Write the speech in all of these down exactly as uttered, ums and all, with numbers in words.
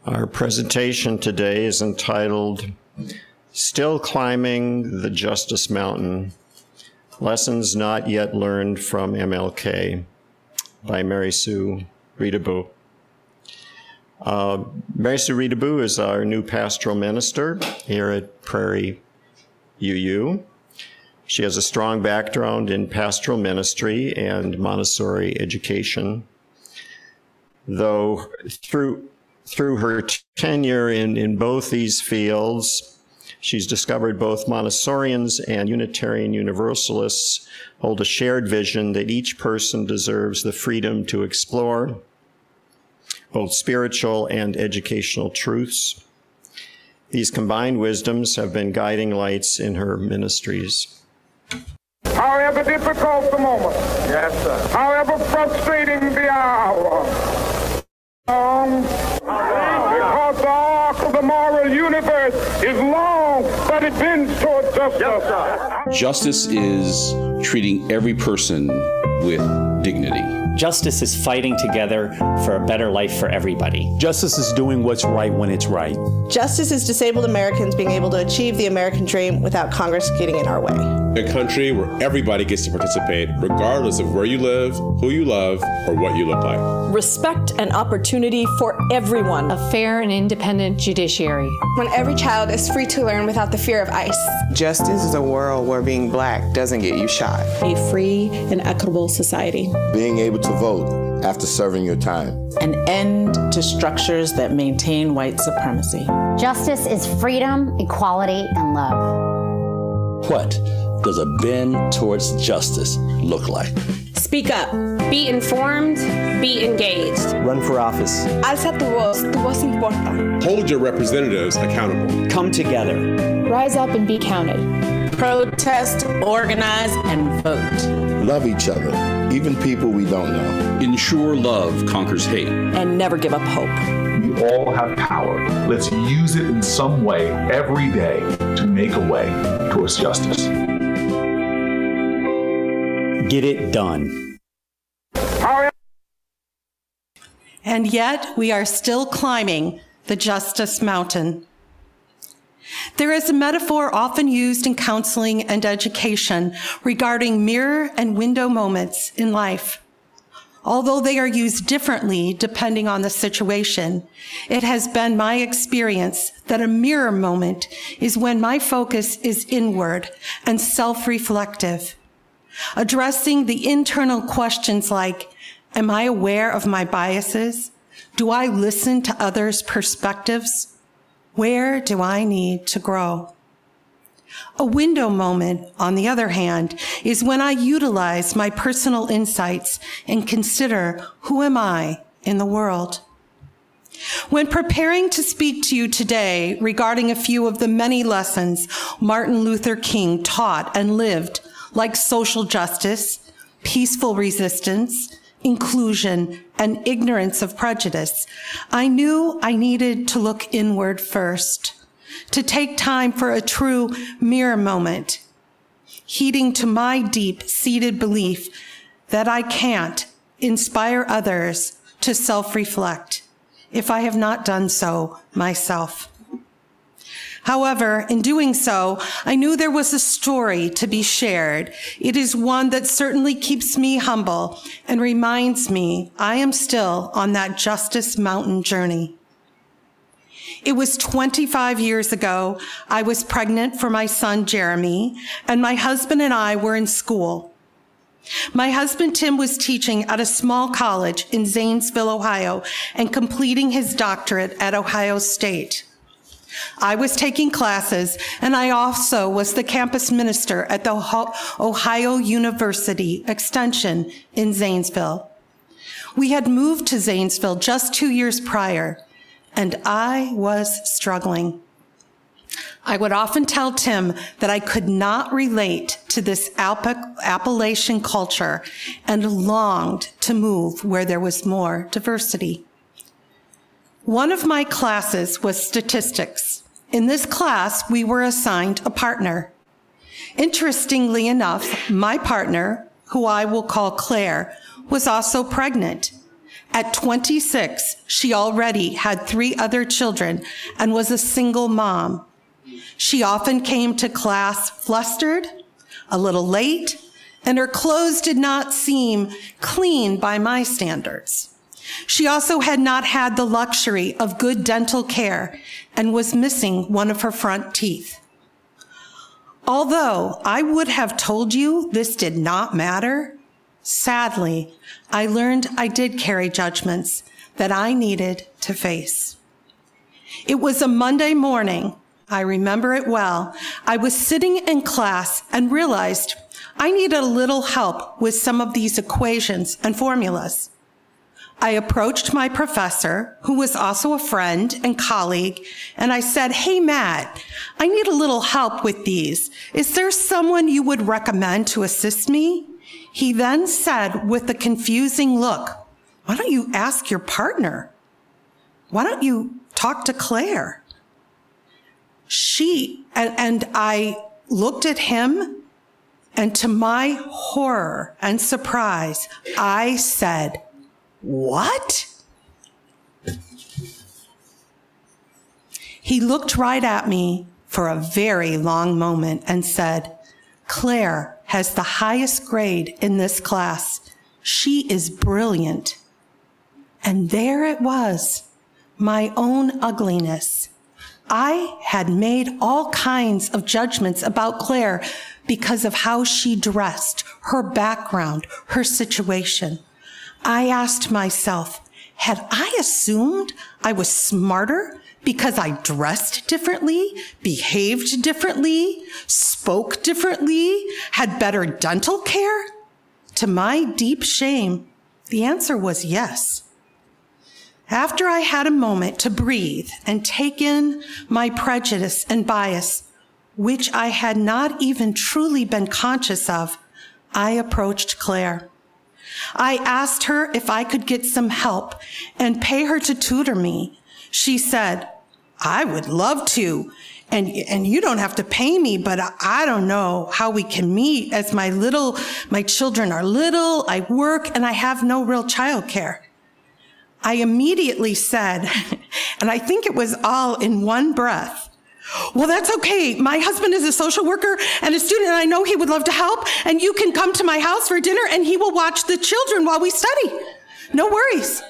Our presentation today is entitled, Still Climbing the Justice Mountain, Lessons Not Yet Learned from M L K by Mary Sue Ridabou. Uh, Mary Sue Ridabou is our new pastoral minister here at Prairie U U. She has a strong background in pastoral ministry and Montessori education, though through, through her tenure in, in both these fields, she's discovered both Montessorians and Unitarian Universalists hold a shared vision that each person deserves the freedom to explore both spiritual and educational truths. These combined wisdoms have been guiding lights in her ministries. However difficult the moment, yes, sir. However frustrating the hour, um, because the arc of the moral universe is long, but it bends toward justice. Yes, sir. Justice is treating every person with dignity. Justice is fighting together for a better life for everybody. Justice is doing what's right when it's right. Justice is disabled Americans being able to achieve the American dream without Congress getting in our way. A country where everybody gets to participate, regardless of where you live, who you love, or what you look like. Respect and opportunity for everyone. A fair and independent judiciary. When every child is free to learn without the fear of ICE. Justice is a world where being black doesn't get you shot. A free and equitable society. Being able to vote after serving your time. An end to structures that maintain white supremacy. Justice is freedom, equality, and love. What does a bend towards justice look like? Speak up. Be informed. Be engaged. Run for office. Alza tu voz. Tu voz importa. Hold your representatives accountable. Come together. Rise up and be counted. Protest, organize, and vote. Love each other, even people we don't know. Ensure love conquers hate. And never give up hope. We all have power. Let's use it in some way every day to make a way towards justice. Get it done. And yet we are still climbing the Justice Mountain. There is a metaphor often used in counseling and education regarding mirror and window moments in life. Although they are used differently depending on the situation, it has been my experience that a mirror moment is when my focus is inward and self-reflective, addressing the internal questions like, am I aware of my biases? Do I listen to others' perspectives? Where do I need to grow? A window moment, on the other hand, is when I utilize my personal insights and consider, who am I in the world? When preparing to speak to you today regarding a few of the many lessons Martin Luther King taught and lived, like social justice, peaceful resistance, inclusion, and ignorance of prejudice, I knew I needed to look inward first, to take time for a true mirror moment, heeding to my deep-seated belief that I can't inspire others to self-reflect if I have not done so myself. However, in doing so, I knew there was a story to be shared. It is one that certainly keeps me humble and reminds me I am still on that Justice Mountain journey. It was twenty-five years ago. I was pregnant for my son, Jeremy, and my husband and I were in school. My husband, Tim, was teaching at a small college in Zanesville, Ohio, and completing his doctorate at Ohio State. I was taking classes, and I also was the campus minister at the Ohio University Extension in Zanesville. We had moved to Zanesville just two years prior, and I was struggling. I would often tell Tim that I could not relate to this Appalachian culture and longed to move where there was more diversity. One of my classes was statistics. In this class, we were assigned a partner. Interestingly enough, my partner, who I will call Claire, was also pregnant. At twenty-six, she already had three other children and was a single mom. She often came to class flustered, a little late, and her clothes did not seem clean by my standards. She also had not had the luxury of good dental care and was missing one of her front teeth. Although I would have told you this did not matter, sadly, I learned I did carry judgments that I needed to face. It was a Monday morning. I remember it well. I was sitting in class and realized I needed a little help with some of these equations and formulas. I approached my professor, who was also a friend and colleague, and I said, "Hey, Matt, I need a little help with these. Is there someone you would recommend to assist me?" He then said with a confusing look, "Why don't you ask your partner? Why don't you talk to Claire?" She, and, and I looked at him, and to my horror and surprise, I said, "What?" He looked right at me for a very long moment and said, "Claire has the highest grade in this class. She is brilliant." And there it was, my own ugliness. I had made all kinds of judgments about Claire because of how she dressed, her background, her situation. I asked myself, had I assumed I was smarter because I dressed differently, behaved differently, spoke differently, had better dental care? To my deep shame, the answer was yes. After I had a moment to breathe and take in my prejudice and bias, which I had not even truly been conscious of, I approached Claire. I asked her if I could get some help and pay her to tutor me. She said, "I would love to, and, and you don't have to pay me, but I, I don't know how we can meet as my little, my children are little, I work, and I have no real childcare." I immediately said, and I think it was all in one breath, "Well, that's okay. My husband is a social worker and a student, and I know he would love to help, and you can come to my house for dinner, and he will watch the children while we study. No worries."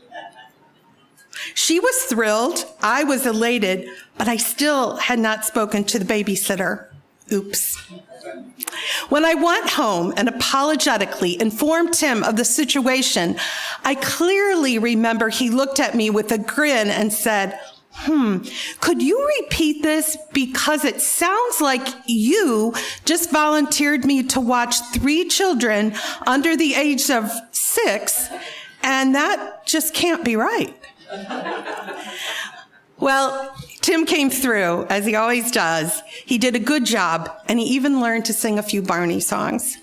She was thrilled. I was elated, but I still had not spoken to the babysitter. Oops. When I went home and apologetically informed him of the situation, I clearly remember he looked at me with a grin and said, hmm, "Could you repeat this? Because it sounds like you just volunteered me to watch three children under the age of six, and that just can't be right." Well, Tim came through, as he always does. He did a good job, and he even learned to sing a few Barney songs.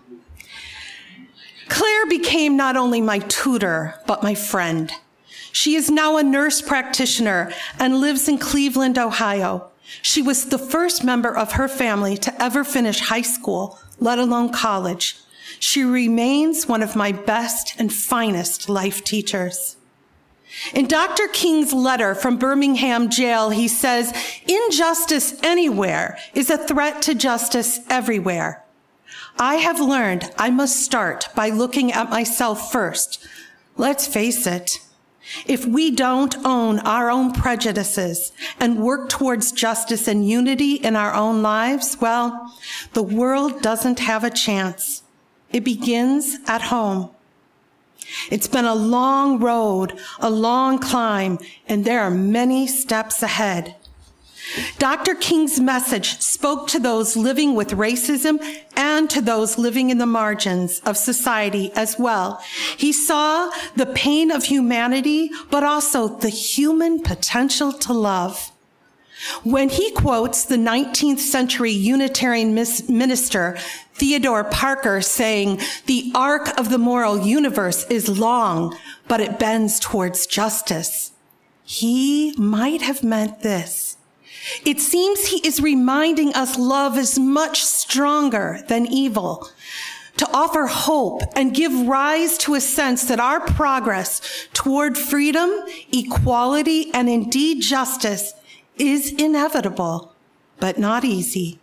Claire became not only my tutor, but my friend. She is now a nurse practitioner and lives in Cleveland, Ohio. She was the first member of her family to ever finish high school, let alone college. She remains one of my best and finest life teachers. In Doctor King's letter from Birmingham jail, he says, "Injustice anywhere is a threat to justice everywhere." I have learned I must start by looking at myself first. Let's face it, if we don't own our own prejudices and work towards justice and unity in our own lives, well, the world doesn't have a chance. It begins at home. It's been a long road, a long climb, and there are many steps ahead. Doctor King's message spoke to those living with racism and to those living in the margins of society as well. He saw the pain of humanity, but also the human potential to love. When he quotes the nineteenth century Unitarian minister Theodore Parker saying, "The arc of the moral universe is long, but it bends towards justice," he might have meant this. It seems he is reminding us love is much stronger than evil. to offer hope and give rise to a sense that our progress toward freedom, equality, and indeed justice is inevitable, but not easy.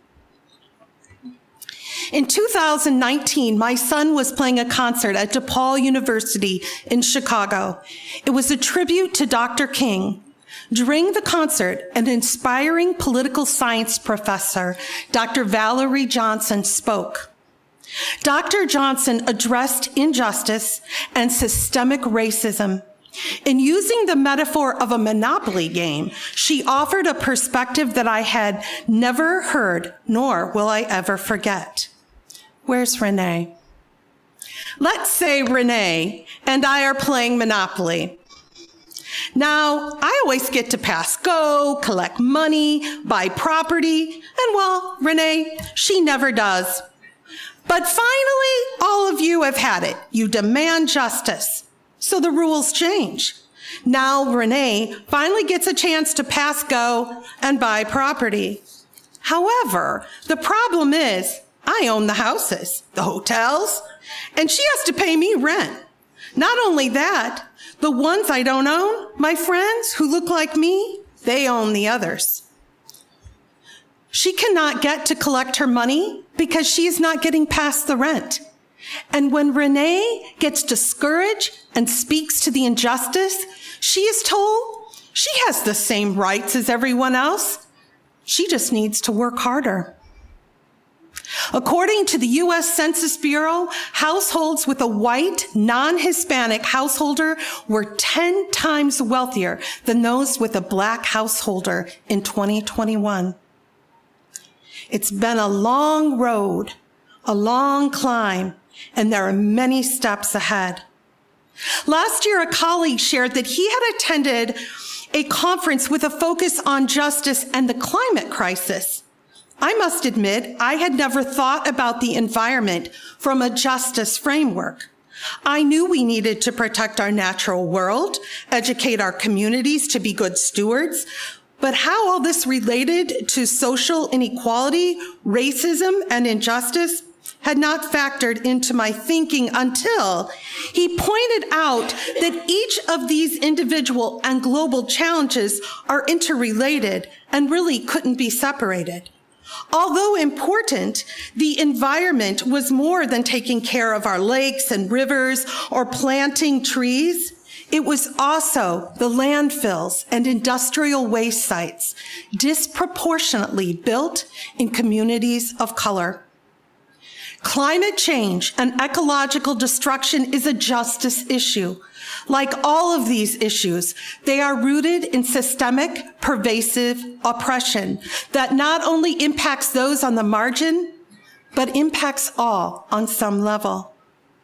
In two thousand nineteen, my son was playing a concert at DePaul University in Chicago. It was a tribute to Doctor King. During the concert, an inspiring political science professor, Doctor Valerie Johnson, spoke. Doctor Johnson addressed injustice and systemic racism. In using the metaphor of a Monopoly game, she offered a perspective that I had never heard, nor will I ever forget. Where's Renee? Let's say Renee and I are playing Monopoly. Now, I always get to pass go, collect money, buy property, and well, Renee, she never does. But finally, all of you have had it. You demand justice. So the rules change. Now Renee finally gets a chance to pass go and buy property. However, the problem is I own the houses, the hotels, and she has to pay me rent. Not only that, the ones I don't own, my friends who look like me, they own the others. She cannot get to collect her money because she is not getting past the rent. And when Renee gets discouraged and speaks to the injustice, she is told she has the same rights as everyone else. She just needs to work harder. According to the U S Census Bureau, households with a white, non-Hispanic householder were ten times wealthier than those with a black householder in twenty twenty-one. It's been a long road, a long climb, and there are many steps ahead. Last year, a colleague shared that he had attended a conference with a focus on justice and the climate crisis. I must admit, I had never thought about the environment from a justice framework. I knew we needed to protect our natural world, educate our communities to be good stewards, but how all this related to social inequality, racism, and injustice had not factored into my thinking until he pointed out that each of these individual and global challenges are interrelated and really couldn't be separated. Although important, the environment was more than taking care of our lakes and rivers or planting trees. It was also the landfills and industrial waste sites disproportionately built in communities of color. Climate change and ecological destruction is a justice issue. Like all of these issues, they are rooted in systemic, pervasive oppression that not only impacts those on the margin, but impacts all on some level.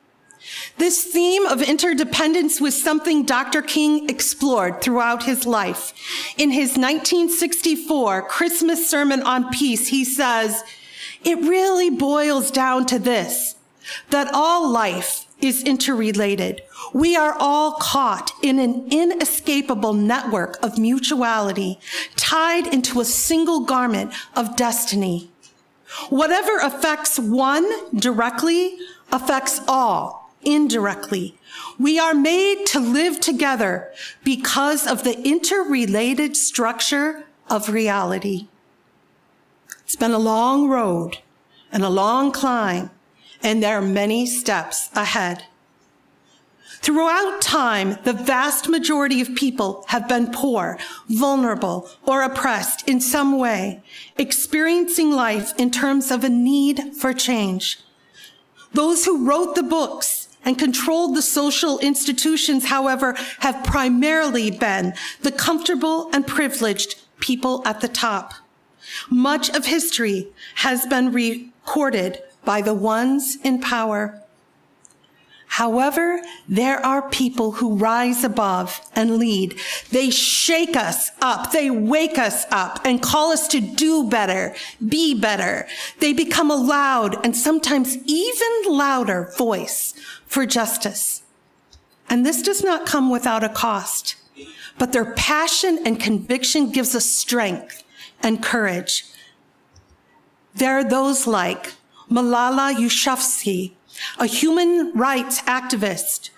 This theme of interdependence was something Doctor King explored throughout his life. In his nineteen sixty-four Christmas sermon on peace, he says, "It really boils down to this, that all life is interrelated. We are all caught in an inescapable network of mutuality, tied into a single garment of destiny. Whatever affects one directly affects all indirectly. We are made to live together because of the interrelated structure of reality." It's been a long road and a long climb, and there are many steps ahead. Throughout time, the vast majority of people have been poor, vulnerable, or oppressed in some way, experiencing life in terms of a need for change. Those who wrote the books and controlled the social institutions, however, have primarily been the comfortable and privileged people at the top. Much of history has been recorded by the ones in power. However, there are people who rise above and lead. They shake us up, they wake us up and call us to do better, be better. They become a loud and sometimes even louder voice for justice. And this does not come without a cost, but their passion and conviction gives us strength and courage. There are those like Malala Yousafzai, a human rights activist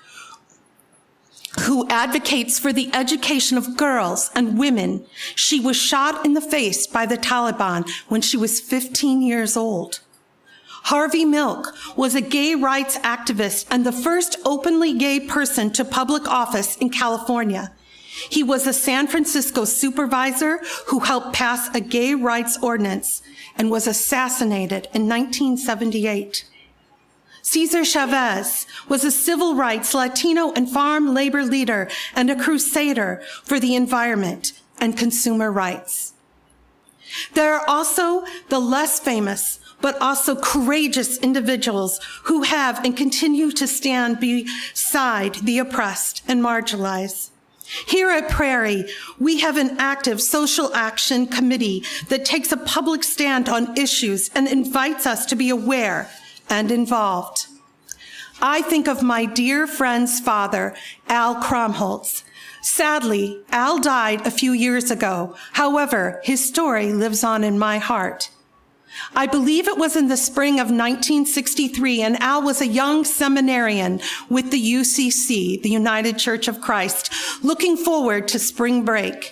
who advocates for the education of girls and women. She was shot in the face by the Taliban when she was fifteen years old. Harvey Milk was a gay rights activist and the first openly gay person to public office in California. He was a San Francisco supervisor who helped pass a gay rights ordinance and was assassinated in nineteen seventy-eight. Cesar Chavez was a civil rights, Latino, and farm labor leader and a crusader for the environment and consumer rights. There are also the less famous, but also courageous individuals who have and continue to stand beside the oppressed and marginalized. Here at Prairie, we have an active social action committee that takes a public stand on issues and invites us to be aware and involved. I think of my dear friend's father, Al Kromholtz. Sadly, Al died a few years ago. However, his story lives on in my heart. I believe it was in the spring of nineteen sixty-three, and Al was a young seminarian with the U C C, the United Church of Christ, looking forward to spring break.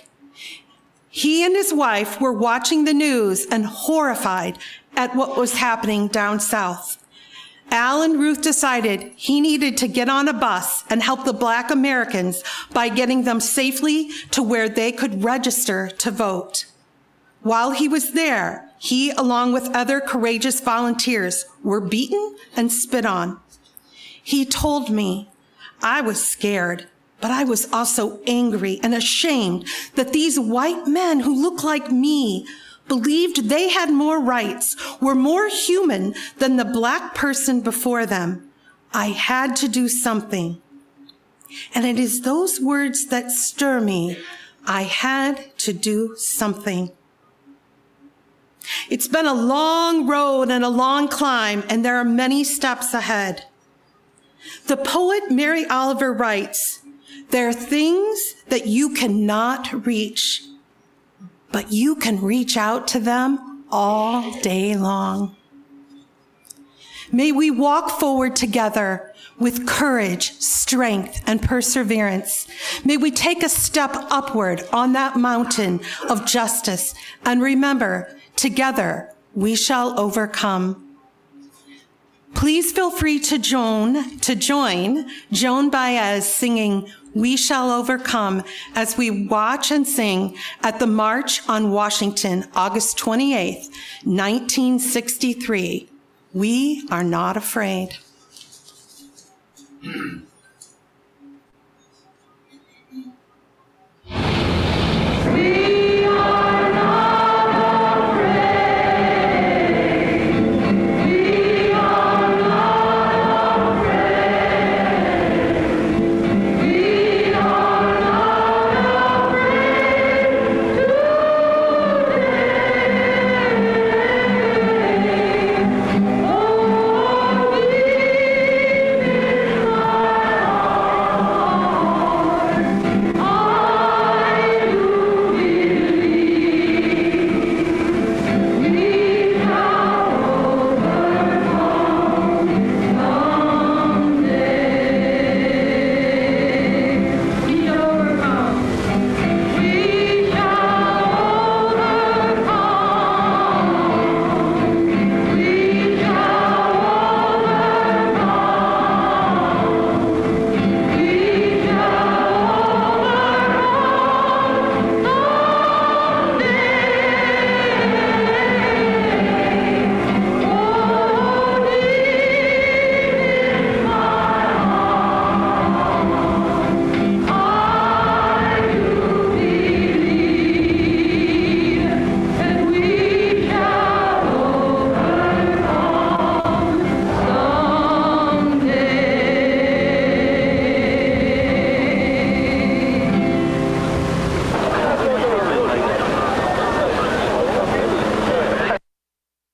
He and his wife were watching the news and horrified at what was happening down south. Al and Ruth decided he needed to get on a bus and help the Black Americans by getting them safely to where they could register to vote. While he was there, he, along with other courageous volunteers, were beaten and spit on. He told me, I was scared, but I was also angry and ashamed that these white men who look like me believed they had more rights, were more human than the Black person before them. I had to do something. And it is those words that stir me. I had to do something. It's been a long road and a long climb, and there are many steps ahead. The poet Mary Oliver writes, there are things that you cannot reach, but you can reach out to them all day long. May we walk forward together with courage, strength, and perseverance. May we take a step upward on that mountain of justice, and remember, together we shall overcome. Please feel free to join, to join Joan Baez singing We Shall Overcome as we watch and sing at the March on Washington, August twenty-eighth, nineteen sixty-three. We are not afraid.